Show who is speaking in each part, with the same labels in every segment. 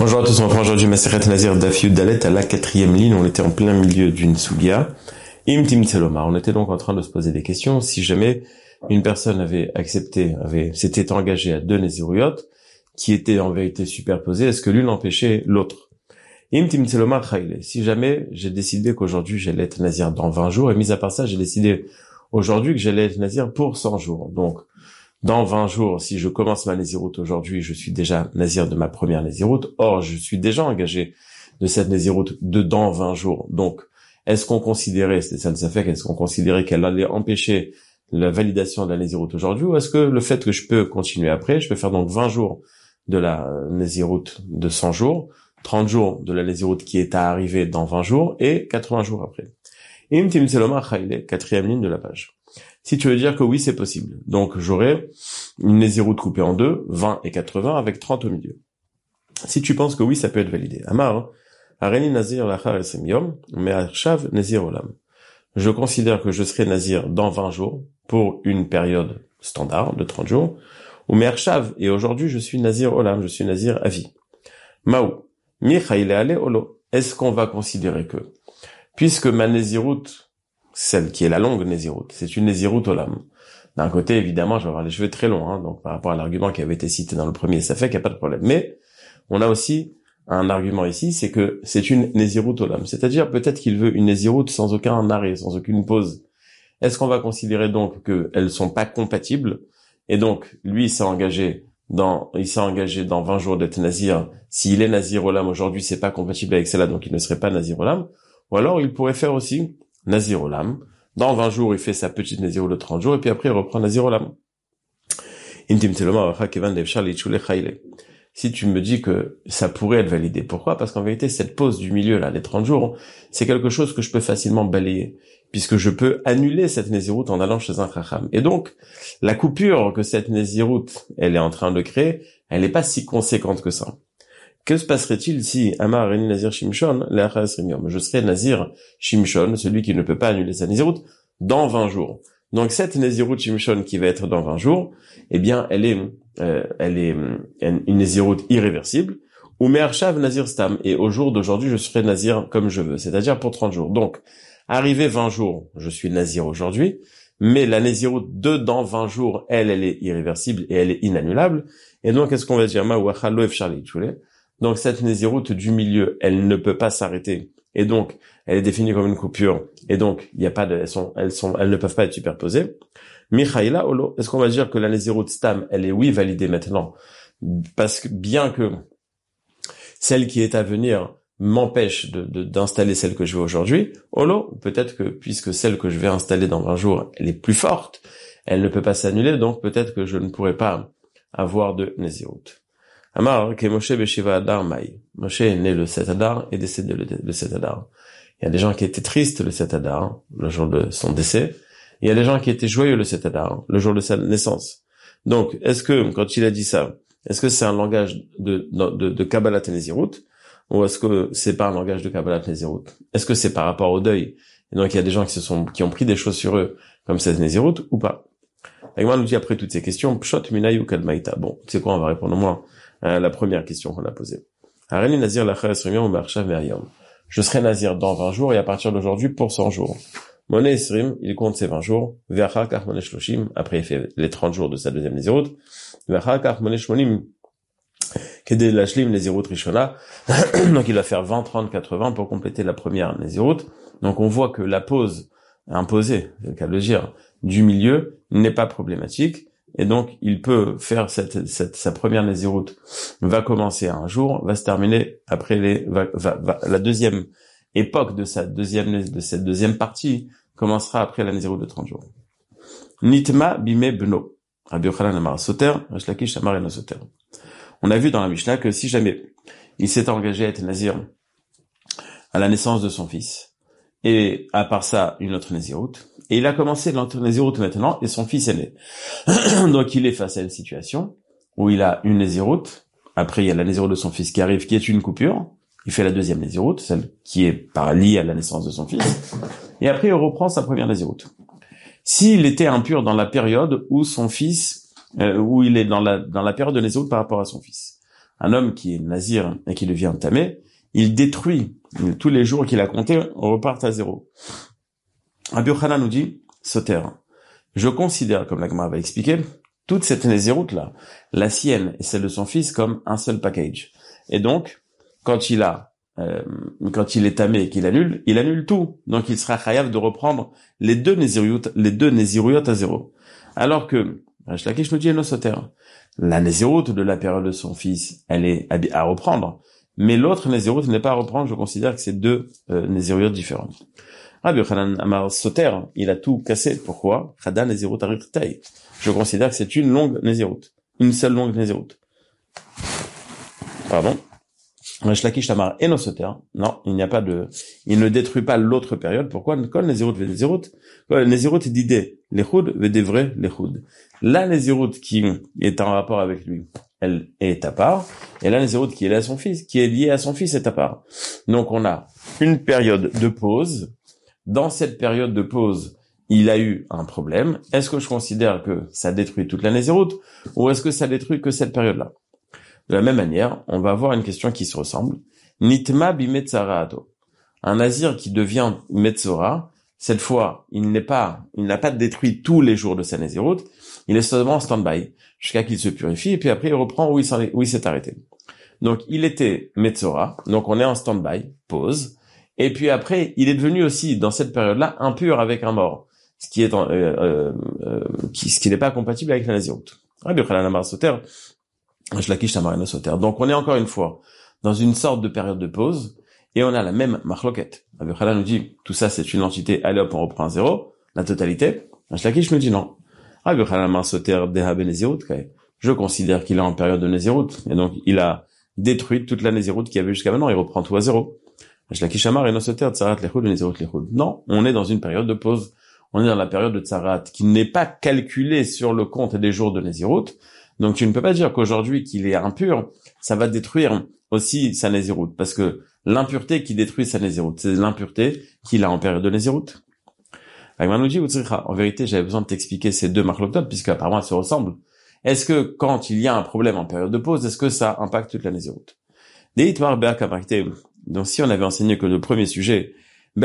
Speaker 1: Bonjour à tous, on reprend aujourd'hui Maseret Nazir Daf Yud Dalet à la 4e ligne. On était en plein milieu d'une sugia. Im Tseloma. On était donc en train de se poser des questions. Si jamais une personne s'était engagée à deux Néziruyot qui étaient en vérité superposées, est-ce que l'une empêchait l'autre? Im Tseloma Chayle. Si jamais j'ai décidé qu'aujourd'hui j'allais être Nazir dans 20 jours, et mis à part ça, j'ai décidé aujourd'hui que j'allais être Nazir pour 100 jours. Donc, dans 20 jours, si je commence ma Néziroute aujourd'hui, je suis déjà Nazir de ma première Néziroute. Or, je suis déjà engagé de cette Néziroute dans 20 jours. Donc, est-ce qu'on considérait, c'était ça le Safek, est-ce qu'on considérait qu'elle allait empêcher la validation de la Néziroute aujourd'hui, ou est-ce que le fait que je peux continuer après, je peux faire donc 20 jours de la Néziroute de 100 jours, 30 jours de la Néziroute qui est à arriver dans 20 jours, et 80 jours après. Im Tseloma Chayle, 4e ligne de la page. Si tu veux dire que oui, c'est possible. Donc, j'aurai une Néziroute coupée en deux, 20 et 80, avec 30 au milieu. Si tu penses que oui, ça peut être validé. Amar, Areni Nazir lachar esem yom, me'achav Nazir olam. Je considère que je serai Nazir dans 20 jours, pour une période standard de 30 jours, ou me'achav, et aujourd'hui, je suis Nazir olam, je suis Nazir à vie. Maou, michaïle ale olo. Est-ce qu'on va considérer que, puisque ma Néziroute, celle qui est la longue Néziroute, c'est une Néziroute olam. D'un côté, évidemment, je vais avoir les cheveux très longs, donc par rapport à l'argument qui avait été cité dans le premier, ça fait qu'il n'y a pas de problème. Mais, on a aussi un argument ici, c'est que c'est une Néziroute olam. C'est-à-dire, peut-être qu'il veut une Néziroute sans aucun arrêt, sans aucune pause. Est-ce qu'on va considérer donc qu'elles sont pas compatibles? Et donc, lui, il s'est engagé dans 20 jours d'être Nazir. S'il est Nazir olam aujourd'hui, c'est pas compatible avec celle-là, donc il ne serait pas Nazir olam. Ou alors, il pourrait faire aussi Nazir olam. Dans 20 jours, il fait sa petite Néziroute de 30 jours, et puis après, il reprend Nazir olam. Si tu me dis que ça pourrait être validé, pourquoi? Parce qu'en vérité, cette pause du milieu, là, les 30 jours, c'est quelque chose que je peux facilement balayer, puisque je peux annuler cette Néziroute en allant chez un Chacham. Et donc, la coupure que cette Néziroute, elle est en train de créer, elle n'est pas si conséquente que ça. Que se passerait-il si Amar Reni Nazir Shimshon, je serais Nazir Shimshon, celui qui ne peut pas annuler sa Néziroute, dans 20 jours. Donc cette Néziroute Shimshon qui va être dans 20 jours, eh bien, elle est une Néziroute irréversible, ou Me'arshav Nazir Stam, et au jour d'aujourd'hui, je serai Nazir comme je veux, c'est-à-dire pour 30 jours. Donc, arrivé 20 jours, je suis Nazir aujourd'hui, mais la Néziroute dans 20 jours, elle est irréversible et elle est inannulable. Et donc, qu'est-ce qu'on va dire? Donc cette Néziroute du milieu, elle ne peut pas s'arrêter, et donc elle est définie comme une coupure, et donc il y a pas de, elles ne peuvent pas être superposées. Michaïla Olo, est-ce qu'on va dire que la Néziroute Stam, elle est oui validée maintenant, parce que bien que celle qui est à venir m'empêche d'installer celle que je veux aujourd'hui, Olo, peut-être que puisque celle que je vais installer dans 20 jours, elle est plus forte, elle ne peut pas s'annuler, donc peut-être que je ne pourrai pas avoir de Néziroute. Amar, que Moshe Beshiva Adar Maï. Moshe est né le 7 Adar et décédé le 7 Adar. Il y a des gens qui étaient tristes le 7 Adar, le jour de son décès. Il y a des gens qui étaient joyeux le 7 Adar, le jour de sa naissance. Donc, est-ce que, quand il a dit ça, est-ce que c'est un langage de Kabbalat Néziroute, ou est-ce que c'est pas un langage de Kabbalat Néziroute? Est-ce que c'est par rapport au deuil? Et donc, il y a des gens qui ont pris des choses sur eux, comme cette Néziroute, ou pas? Agma nous dit après toutes ces questions, Pshot Minay ou Kadmaïta. Bon, tu sais quoi, on va répondre au moins la première question qu'on a posée. Areni Nazir lachar esrim ou me'arshav me'ayom. Je serai Nazir dans 20 jours et à partir d'aujourd'hui pour 100 jours. Moné esrim, il compte ses 20 jours. Ve'achar kach moné shloshim, après il fait les 30 jours de sa deuxième Néziroute. Ve'achar kach moné shmonim, kedé lashlim Néziroute rishona. Donc il va faire 20, 30, 80 pour compléter la première Néziroute. Donc on voit que la pause imposée, c'est le cas de le dire, du milieu n'est pas problématique. Et donc, il peut faire sa première Néziroute, va commencer à un jour, va se terminer après la deuxième époque de cette deuxième partie commencera après la Néziroute de 30 jours. Nitma bime beno. Rabbi Yochanan amar soter, Resh Lakish amar eno soter. On a vu dans la Mishnah que si jamais il s'est engagé à être Nazir à la naissance de son fils, et à part ça, une autre Néziroute, et il a commencé l'autre Néziroute maintenant, et son fils est né. Donc il est face à une situation où il a une Néziroute, après il y a la Néziroute de son fils qui arrive, qui est une coupure, il fait la deuxième Néziroute, celle qui est liée à la naissance de son fils, et après il reprend sa première Néziroute. S'il était impur dans la période où son fils, où il est dans la période de Néziroute par rapport à son fils, un homme qui est nazir et qui devient tamé, il détruit tous les jours qu'il a comptés, on repart à zéro. Rabbi Yochanan nous dit, Soter, je considère, comme la Gemara va expliquer, toute cette nésiroute là, la sienne et celle de son fils, comme un seul package. Et donc, quand il est tamé et qu'il annule, il annule tout. Donc il sera chayav de reprendre les deux nésiroutes à zéro. Alors que, Resh Lakish nous dit, no Soter, la nésiroute de la période de son fils, elle est à reprendre. Mais l'autre nésiroute n'est pas à reprendre, je considère que c'est deux nésiroutes différentes. Rabbi Yochanan Amar Soter, il a tout cassé. Pourquoi? Chada nésiroute ariktei. Je considère que c'est une longue nésiroute. Une seule longue nésiroute. Pardon. Resh Lakish Amar Eno Soter. Non, il ne détruit pas l'autre période. Pourquoi? Kol nésiroute ve nésiroute. Kol nésiroute d'idée. L'echud ve devre l'echud. La nésiroute qui est en rapport avec lui, elle est à part. Et la nésiroute qui est liée à son fils est à part. Donc on a une période de pause. Dans cette période de pause, il a eu un problème. Est-ce que je considère que ça détruit toute la nésiroute ou est-ce que ça détruit que cette période-là? De la même manière, on va avoir une question qui se ressemble. Nitma bimetzarato. Un nazir qui devient metzora, cette fois, il n'a pas détruit tous les jours de sa nésiroute, il est seulement en stand-by jusqu'à qu'il se purifie et puis après il reprend où il s'est arrêté. Donc il était metzora, donc on est en stand-by, pause. Et puis après, il est devenu aussi, dans cette période-là, impur avec un mort, ce qui n'est pas compatible avec la naziroute. Donc on est encore une fois dans une sorte de période de pause, et on a la même marloquette. Rabbi Yochanan nous dit, tout ça c'est une entité, allez hop, on reprend à zéro, la totalité. Lakish me dit non. Je considère qu'il est en période de naziroute, et donc il a détruit toute la naziroute qu'il y avait jusqu'à maintenant, il reprend tout à zéro. Non, on est dans une période de pause. On est dans la période de tsarat qui n'est pas calculée sur le compte des jours de Nézirut. Donc tu ne peux pas dire qu'aujourd'hui qu'il est impur, ça va détruire aussi sa Nézirut. Parce que l'impureté qui détruit sa Nézirut, c'est l'impureté qu'il a en période de Nézirut. En vérité, j'avais besoin de t'expliquer ces deux marloquot puisque apparemment elles se ressemblent. Est-ce que quand il y a un problème en période de pause, est-ce que ça impacte toute la Nézirut? Donc si on avait enseigné que le premier sujet, on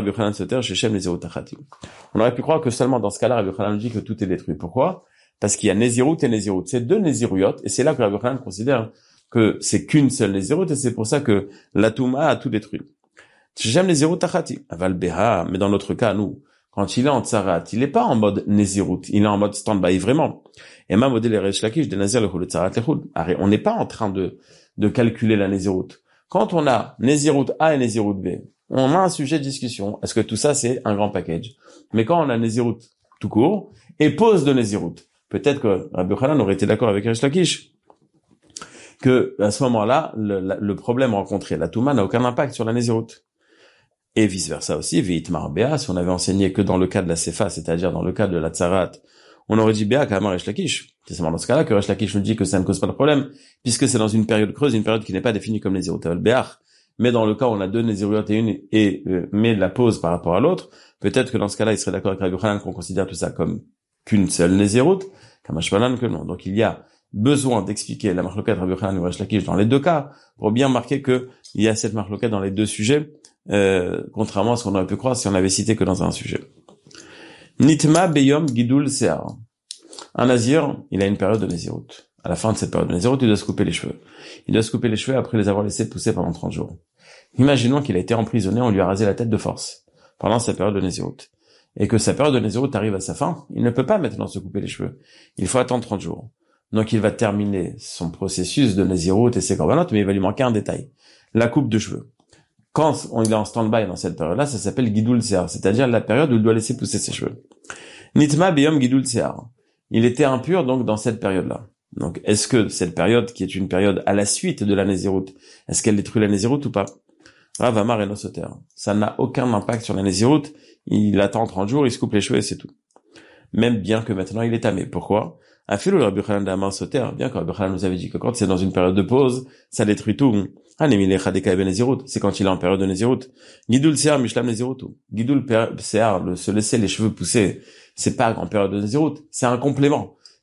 Speaker 1: aurait pu croire que seulement dans ce cas-là, Rabbi Yochanan dit que tout est détruit. Pourquoi? Parce qu'il y a Nézirut et Nézirut. C'est deux Néziruyot, et c'est là que Rabbi Yochanan considère que c'est qu'une seule Nézirut, et c'est pour ça que la Touma a tout détruit. J'aime Nézirut Achati. Aval Beha, mais dans notre cas, nous, quand il est en Tsarat, il est pas en mode Nézirut, il est en mode stand-by vraiment. Et ma modèle Resh Lakish de Nazir le Tsarat lechud. On n'est pas en train de calculer la Nézirut. Quand on a Nézirut A et Nézirut B, on a un sujet de discussion. Est-ce que tout ça, c'est un grand package? Mais quand on a Nézirut tout court et pause de Nézirut, peut-être que Rabbi Yochanan aurait été d'accord avec Resh Lakish que à ce moment-là, le problème rencontré, la Touma, n'a aucun impact sur la Nézirut. Et vice-versa aussi, Veitmar Béa, si on avait enseigné que dans le cas de la Sefa, c'est-à-dire dans le cas de la Tsarat, on aurait dit Béa Kamar Resh Lakish. C'est seulement dans ce cas-là que Resh Lakish nous dit que ça ne cause pas de problème, puisque c'est dans une période creuse, une période qui n'est pas définie comme Nézirut Aval Béach. Mais dans le cas où on a deux Nézirut et met la pause par rapport à l'autre, peut-être que dans ce cas-là, il serait d'accord avec Rabbi Yochanan qu'on considère tout ça comme qu'une seule Nézirut, Kamashpanan que non. Donc il y a besoin d'expliquer la marloquette Rabbi Yochanan et Resh Lakish dans les deux cas, pour bien marquer que il y a cette marloquette dans les deux sujets, contrairement à ce qu'on aurait pu croire si on avait cité que dans un sujet. Nitma Beyom Gidul Sear. Un nazir, il a une période de Nézirut. À la fin de cette période de Nézirut, il doit se couper les cheveux. Il doit se couper les cheveux après les avoir laissés pousser pendant 30 jours. Imaginons qu'il a été emprisonné, on lui a rasé la tête de force pendant sa période de Nézirut. Et que sa période de Nézirut arrive à sa fin, il ne peut pas maintenant se couper les cheveux. Il faut attendre 30 jours. Donc il va terminer son processus de Nézirut et ses corbanotes, mais il va lui manquer un détail. La coupe de cheveux. Quand il est en stand-by dans cette période-là, ça s'appelle Gidul Sear, c'est-à-dire la période où il doit laisser pousser ses cheveux. Nitma Beyom Gidul Sear. Il était impur donc dans cette période-là. Donc est-ce que cette période, qui est une période à la suite de la Nézirut, est-ce qu'elle détruit la Nézirut ou pas? Rav Amar et Nosoter. Ça n'a aucun impact sur la Nézirut. Il attend 30 jours, il se coupe les cheveux et c'est tout. Même bien que maintenant il est tamé. Pourquoi? Afilou le Rabbi Yochanan d'Amar Soter, bien que Rabbi Yochanan nous avait dit que quand c'est dans une période de pause, ça détruit tout. C'est quand il est en période de Nézirut. Gidul Sear Mishlam Nézirut. Gidul Sear, se laisser les cheveux pousser, c'est pas en période de Nézirut, c'est un complément.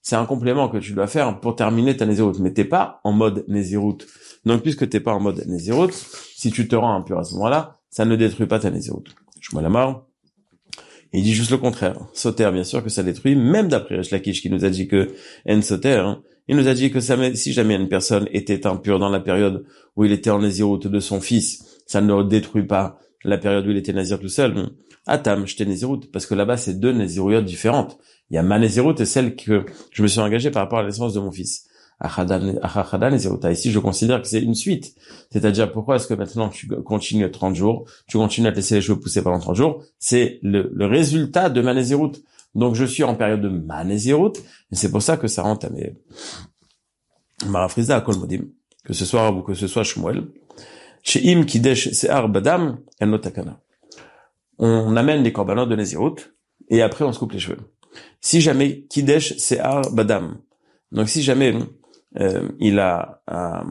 Speaker 1: c'est un complément que tu dois faire pour terminer ta Nézirut, mais t'es pas en mode Nézirut. Donc, puisque t'es pas en mode Nézirut, si tu te rends impur à ce moment-là, ça ne détruit pas ta Nézirut. Je me la marre. Il dit juste le contraire. Soter, bien sûr que ça détruit, même d'après Resh Lakish qui nous a dit que En Soter, hein, il nous a dit que si jamais une personne était impure dans la période où il était en Nézirut de son fils, ça ne détruit pas la période où il était Nazir tout seul. Atam, j'étais Nézirut, parce que là-bas c'est deux Néziruyot différentes. Il y a ma Nézirut et celle que je me suis engagé par rapport à la naissance de mon fils. Achada Néziruta. Ici, je considère que c'est une suite. C'est-à-dire, pourquoi est-ce que maintenant tu continues 30 jours, tu continues à te laisser les cheveux pousser pendant 30 jours? C'est le résultat de ma Nézirut. Donc, je suis en période de ma Nézirut, et c'est pour ça que ça rentre à mes Marafriza à Kol Modim, que ce soit Rab ou que ce soit Shmuel. She'im Kidesh Se'ar Badam El Notakana. On amène les korbanot de Nézirut, et après on se coupe les cheveux. Si jamais Kidesh Se'ar Badam, donc si jamais il a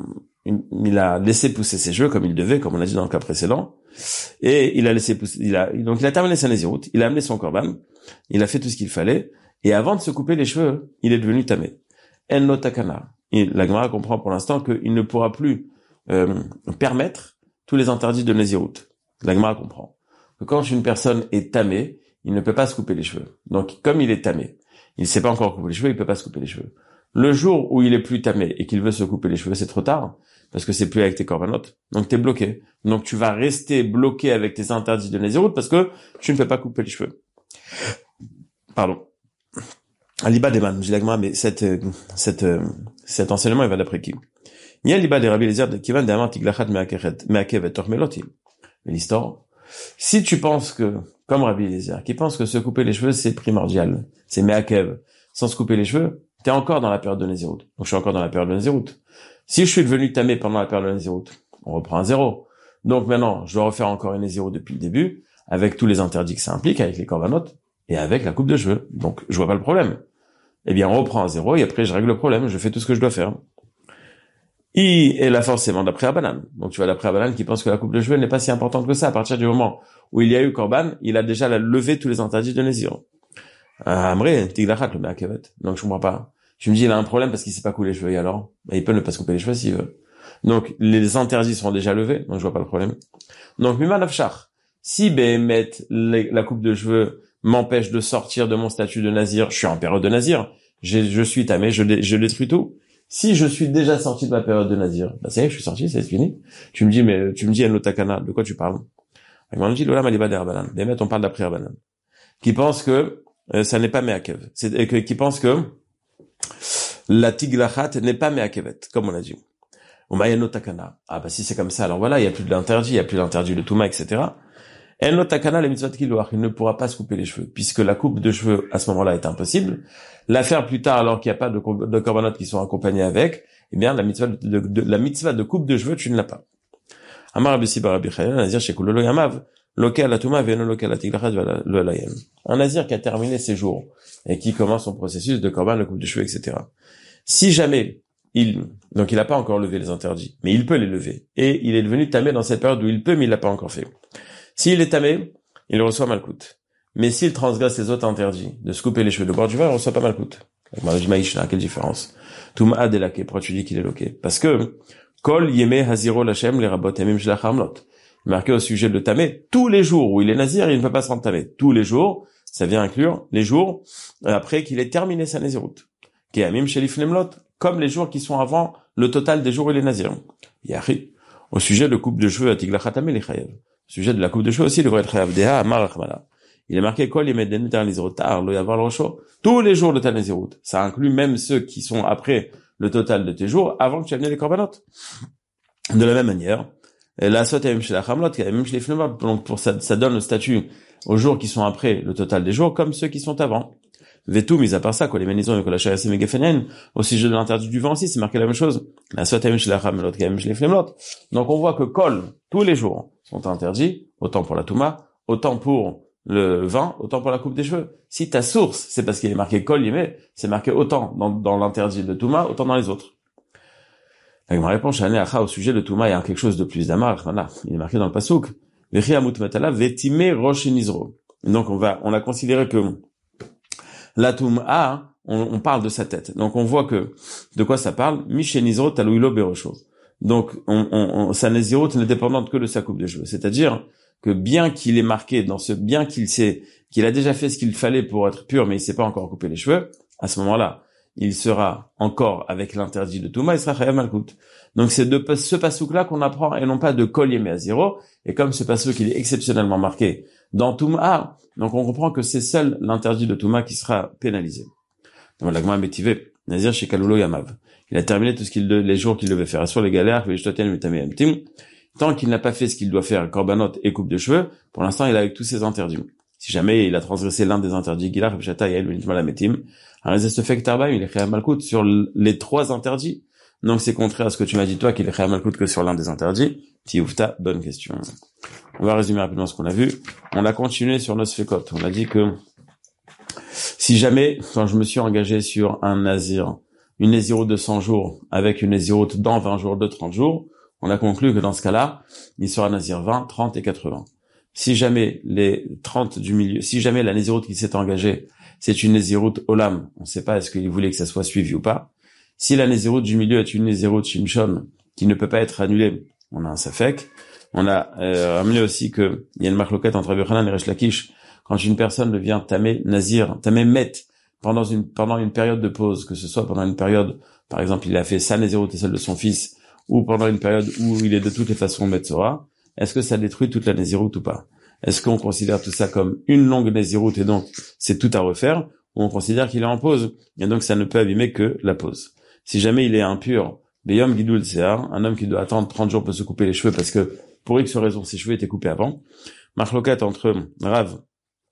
Speaker 1: laissé pousser ses cheveux comme il devait, comme on a dit dans le cas précédent, et il a laissé pousser, donc il a terminé sa Nézirut, il a amené son korban, il a fait tout ce qu'il fallait, et avant de se couper les cheveux, il est devenu tamé. En notakana. La Gemara comprend pour l'instant qu'il ne pourra plus permettre tous les interdits de Nézirut. La Gemara comprend que quand une personne est tamée, il ne peut pas se couper les cheveux. Donc comme il est tamé, il ne sait pas encore couper les cheveux, il peut pas se couper les cheveux. Le jour où il est plus tamé et qu'il veut se couper les cheveux, c'est trop tard, parce que c'est plus avec tes korbanot. Donc t'es bloqué. Donc tu vas rester bloqué avec tes interdits de Nézirut parce que tu ne peux pas couper les cheveux. Pardon. Aliba Deman, j'ai l'agma, mais cet enseignement, il va d'après qui? Il y a Aliba de Rabbi Eliezer qui va d'amant tiglachat meakev et tormeloti. Mais l'histoire, si tu penses que, comme Rabbi Eliezer, qui pense que se couper les cheveux, c'est primordial, c'est meakev, sans se couper les cheveux, t'es encore dans la période de Nézirut. Donc je suis encore dans la période de Nézirut. Si je suis devenu tamé pendant la période de Nézirut, on reprend un zéro. Donc maintenant, je dois refaire encore une Nézirut depuis le début, avec tous les interdits que ça implique, avec les korbanot, et avec la coupe de cheveux. Donc je vois pas le problème. Eh bien, on reprend à zéro, et après je règle le problème, je fais tout ce que je dois faire. Et là forcément d'après Abanan. Donc tu vois d'après Abanan qui pense que la coupe de cheveux n'est pas si importante que ça. À partir du moment où il y a eu Korban, il a déjà levé tous les interdits de Nézir. Amré, tiglachat le meakevet. Donc je comprends pas. Tu me dis il a un problème parce qu'il sait pas couper les cheveux, et alors il peut ne pas se couper les cheveux s'il veut. Donc les interdits sont déjà levés, donc je vois pas le problème. Donc Miman Afshar, si Behemet la coupe de cheveux m'empêche de sortir de mon statut de nazir, je suis en période de nazir, je suis tamé, je détruis tout. Si je suis déjà sorti de ma période de nazir, bah ça y est, je suis sorti, c'est fini. Tu me dis Enotakana, de quoi tu parles? On dit Lola Maliba d'Herbanan. Behemet, on parle d'après Herbanan. Qui pense que ça n'est pas Meakev. Qui pense que la tiglachat n'est pas Meakevet, comme on a dit. Ou Enotakana. Ah bah si c'est comme ça, alors voilà, il y a plus d'interdit de Touma, etc. Enotakana, les mitzvot kiloach, il ne pourra pas se couper les cheveux, puisque la coupe de cheveux, à ce moment-là, est impossible. La faire plus tard, alors qu'il n'y a pas de korbanot qui sont accompagnés avec, eh bien, la mitzvah de coupe de cheveux, tu ne l'as pas. Amar Rabbi Siba Rabbi Chayan, Nazir Shekulolo Yamav, Lokel Atuma, Veno Lokel Atiglachat, Velayem. Un Nazir qui a terminé ses jours, et qui commence son processus de korban, de coupe de cheveux, etc. Si jamais donc il n'a pas encore levé les interdits, mais il peut les lever. Et il est devenu tamé dans cette période où il peut, mais il l'a pas encore fait. S'il est tamé, il reçoit malkout. Mais s'il transgresse les autres interdits, de se couper les cheveux, de boire du vin, il reçoit pas malkout. Quelle différence? Touma delake, pourquoi tu dis qu'il est loqué? Parce que, kol yeme haziro lachem les rabot emim shlachamlot. Marqué au sujet de tamé, tous les jours où il est nazir, il ne peut pas se rendre tamé. Tous les jours, ça vient inclure les jours après qu'il ait terminé sa nazirut. Ki amim shelifnemlot, comme les jours qui sont avant le total des jours où il est nazir. Yachi, au sujet de coupe de cheveux à tiglachatame les chayev. Sujet de la coupe de cheveux aussi, il devrait être chayav deha amar achmala. Il est marqué kol yemeden neternizirut tar lo yavar l'rocho. Tous les jours de ta nazirut. Ça inclut même ceux qui sont après le total de tes jours, avant que tu aies amené les korbanot. De la même manière, la sot yemim shelachamlot, yemim shelifnemlot. Donc pour ça donne le statut aux jours qui sont après le total des jours, comme ceux qui sont avant. Vetou, mis à part ça, quoi, les ménisons et que la chayasim et gefenen, au sujet de l'interdit du vent aussi, c'est marqué la même chose. La sot yemim shelachamlot, yemim shelifnemlot. Donc on voit que kol, tous les jours, sont interdits, autant pour la touma, autant pour le vin, autant pour la coupe des cheveux. Si ta source, c'est parce qu'il est marqué kol yemé, c'est marqué autant dans l'interdit de touma, autant dans les autres. Ma réponse, au sujet de touma, il y a quelque chose de plus d'amar, il est marqué dans le pasouk. Donc on a considéré que la touma on parle de sa tête. Donc on voit que de quoi ça parle. Mishenizro talouilo berosho. Donc sa nézirut n'est dépendante que de sa coupe de cheveux. C'est-à-dire que bien qu'il est marqué bien qu'il a déjà fait ce qu'il fallait pour être pur, mais il s'est pas encore coupé les cheveux, à ce moment-là, il sera encore avec l'interdit de Touma, il sera chayav malkout. Donc c'est de ce pasouk-là qu'on apprend et non pas de Kol Yemei Haziro. Et comme ce pasouk il est exceptionnellement marqué dans Touma, donc on comprend que c'est seul l'interdit de Touma qui sera pénalisé. Donc la Gemara Métivé, Nazir chez Kaloulo Yamav. Il a terminé tout les jours qu'il devait faire. Sur les galères, tant qu'il n'a pas fait ce qu'il doit faire, korbanot et coupe de cheveux, pour l'instant il a avec tous ses interdits. Si jamais il a transgressé l'un des interdits, Gilar, Bishata, Yael, Benitma, Metim, un résiste fait que il est chayav malkout sur les 3 interdits. Donc c'est contraire à ce que tu m'as dit toi qu'il est chayav malkout que sur l'un des interdits. Tioufta, bonne question. On va résumer rapidement ce qu'on a vu. On a continué sur nos sfekot. On a dit que si jamais, quand je me suis engagé sur un nazir, une nézirut de 100 jours avec une nézirut dans 20 jours de 30 jours, on a conclu que dans ce cas-là, il sera nazir 20, 30 et 80. Si jamais les 30 du milieu, si jamais la nézirut qui s'est engagée, c'est une nézirut olam, on ne sait pas est-ce qu'il voulait que ça soit suivi ou pas. Si la nézirut du milieu est une nézirut shimshon, qui ne peut pas être annulée, on a un safek. On a ramené aussi que il y a une marloquette entre Rabbi Yochanan et Resh Lakish. Quand une personne devient tamé nazir, tamé met, pendant une période de pause, que ce soit pendant une période, par exemple, il a fait sa nézirut et celle de son fils, ou pendant une période où il est de toutes les façons metzora, est-ce que ça détruit toute la nézirut ou pas? Est-ce qu'on considère tout ça comme une longue nézirut et donc c'est tout à refaire, ou on considère qu'il est en pause, et donc ça ne peut abîmer que la pause? Si jamais il est impur, Beyom Gidul Sear, un homme qui doit attendre 30 jours peut se couper les cheveux parce que, pour X raison, ses cheveux étaient coupés avant. Marloquette entre Rav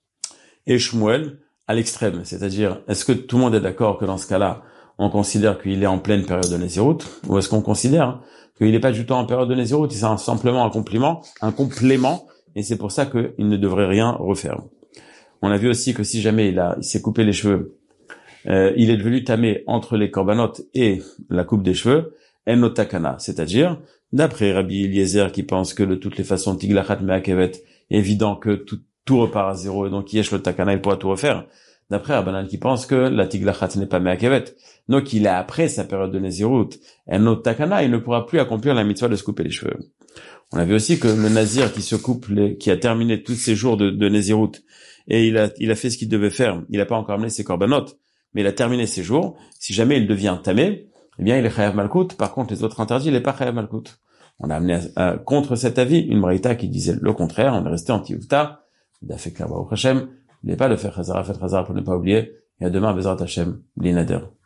Speaker 1: et Shmuel à l'extrême, c'est-à-dire, est-ce que tout le monde est d'accord que dans ce cas-là, on considère qu'il est en pleine période de Nézirut, ou est-ce qu'on considère qu'il n'est pas du tout en période de Nézirut, c'est simplement un complément, et c'est pour ça qu'il ne devrait rien refaire. On a vu aussi que si jamais il s'est coupé les cheveux, il est devenu tamé entre les korbanot et la coupe des cheveux, enotakana, c'est-à-dire, d'après Rabbi Eliezer qui pense que de toutes les façons, tiglachat me'akevet, évident que tout repart à zéro, et donc yesh le takana, il pourra tout refaire. D'après Rabbanan qui pense que la tiglachat n'est pas me'akevet. Donc il est après sa période de Nézirut, enotakana, il ne pourra plus accomplir la mitzvah de se couper les cheveux. On a vu aussi que le nazir qui se coupe qui a terminé tous ses jours de Nézirut, et il a fait ce qu'il devait faire, il n'a pas encore amené ses korbanot, mais il a terminé ses jours, si jamais il devient tamé, eh bien il est chayav malkout. Par contre les autres interdits, il n'est pas chayav malkout. On a amené contre cet avis une braïta qui disait le contraire, on est resté anti-ufta, il a fait Baruch Hashem, il n'est pas de faire chazara, fait chazara pour ne pas oublier, et à demain Bezrat Hashem, l'inader.